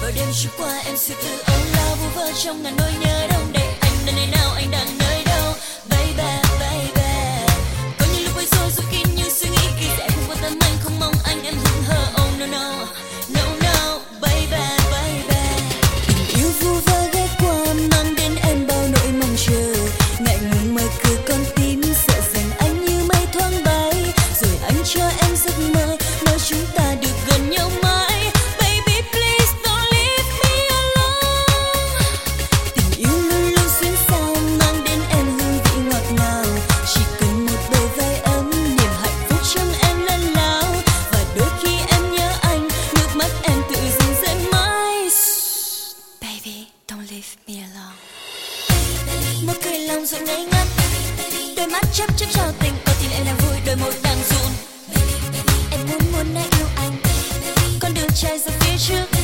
bao đêm trôi qua em suy tư âu lo vu vơ trong ngàn nỗi nhớ đông đầy. Anh đang nơi nào, anh đang nơi đâu, baby baby. Có những lúc bối rối dù kín như suy nghĩ kỳ sẽ không quan tâm anh, không mong anh em hững hờ. Oh no no no no baby baby. Tình yêu vu vơ ghé qua mang đến em bao nỗi mong chờ, ngại ngùng mở cửa con tim sợ rằng anh như mây thoáng bay, rồi anh cho em giấc mơ mơ chúng ta được gần nhau mãi. Baby please don't leave me alone. Tình yêu luôn luôn xuyên sao mang đến em hương vị ngọt ngào, chỉ cần một bờ vai ấm niềm hạnh phúc trong em lần lao. Và đôi khi em nhớ anh nước mắt em tự dưng rơi mãi. Baby don't leave me alone. Một cười lòng rồi ngây ngất, đôi mắt chớp chớp trao tình, có tin em đang vui đôi môi đang run. Em muốn muốn anh yêu anh, con đường trai ra phía trước.